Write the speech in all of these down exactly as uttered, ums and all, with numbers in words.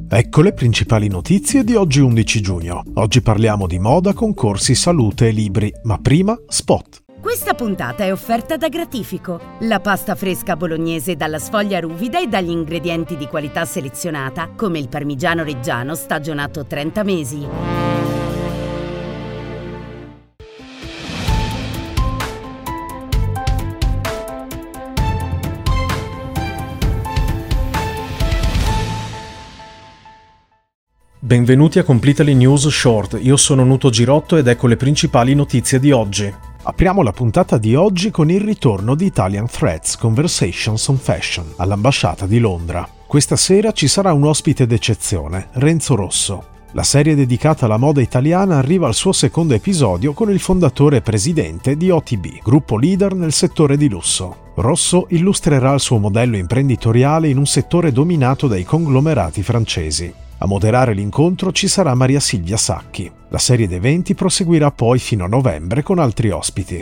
Ecco le principali notizie di oggi undici giugno. Oggi parliamo di moda, concorsi, salute e libri, ma prima spot. Questa puntata è offerta da Gratifico, la pasta fresca bolognese dalla sfoglia ruvida e dagli ingredienti di qualità selezionata, come il parmigiano reggiano stagionato trenta mesi. Benvenuti a Completely News Short, io sono Nuto Girotto ed ecco le principali notizie di oggi. Apriamo la puntata di oggi con il ritorno di Italian Threads Conversations on Fashion all'ambasciata di Londra. Questa sera ci sarà un ospite d'eccezione, Renzo Rosso. La serie dedicata alla moda italiana arriva al suo secondo episodio con il fondatore e presidente di O T B, gruppo leader nel settore di lusso. Rosso illustrerà il suo modello imprenditoriale in un settore dominato dai conglomerati francesi. A moderare l'incontro ci sarà Maria Silvia Sacchi. La serie d'eventi proseguirà poi fino a novembre con altri ospiti.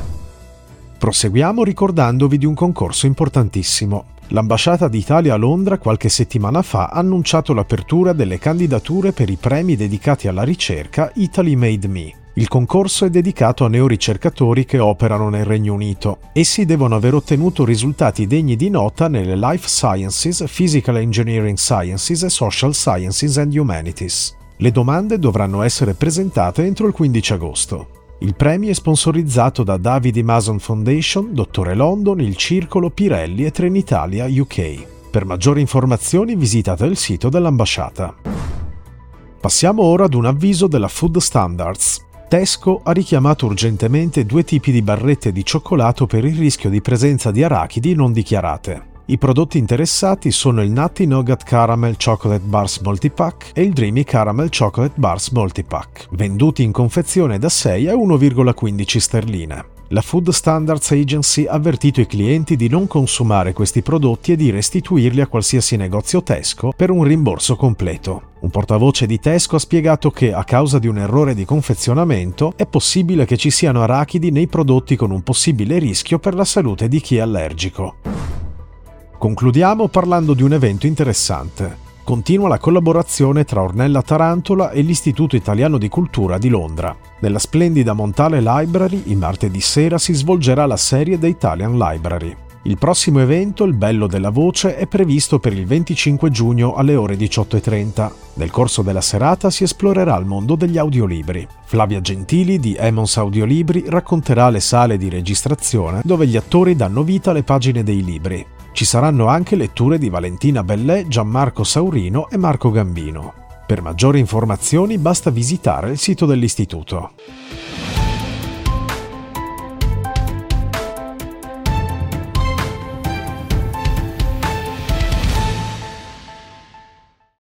Proseguiamo ricordandovi di un concorso importantissimo. L'Ambasciata d'Italia a Londra qualche settimana fa ha annunciato l'apertura delle candidature per i premi dedicati alla ricerca Italy Made Me. Il concorso è dedicato a neoricercatori che operano nel Regno Unito. Essi devono aver ottenuto risultati degni di nota nelle Life Sciences, Physical Engineering Sciences e Social Sciences and Humanities. Le domande dovranno essere presentate entro il quindici agosto. Il premio è sponsorizzato da David Mason Foundation, Dottore London, il Circolo, Pirelli e Trenitalia U K. Per maggiori informazioni visitate il sito dell'ambasciata. Passiamo ora ad un avviso della Food Standards. Tesco ha richiamato urgentemente due tipi di barrette di cioccolato per il rischio di presenza di arachidi non dichiarate. I prodotti interessati sono il Nutty Nougat Caramel Chocolate Bars Multipack e il Dreamy Caramel Chocolate Bars Multipack, venduti in confezione da sei a uno virgola quindici sterline. La Food Standards Agency ha avvertito i clienti di non consumare questi prodotti e di restituirli a qualsiasi negozio Tesco per un rimborso completo. Un portavoce di Tesco ha spiegato che, a causa di un errore di confezionamento, è possibile che ci siano arachidi nei prodotti con un possibile rischio per la salute di chi è allergico. Concludiamo parlando di un evento interessante. Continua la collaborazione tra Ornella Tarantola e l'Istituto Italiano di Cultura di Londra. Nella splendida Montale Library, il martedì sera si svolgerà la serie The Italian Library. Il prossimo evento, Il Bello della Voce, è previsto per il venticinque giugno alle ore diciotto e trenta. Nel corso della serata si esplorerà il mondo degli audiolibri. Flavia Gentili di Emons Audiolibri racconterà le sale di registrazione dove gli attori danno vita alle pagine dei libri. Ci saranno anche letture di Valentina Bellè, Gianmarco Saurino e Marco Gambino. Per maggiori informazioni basta visitare il sito dell'istituto.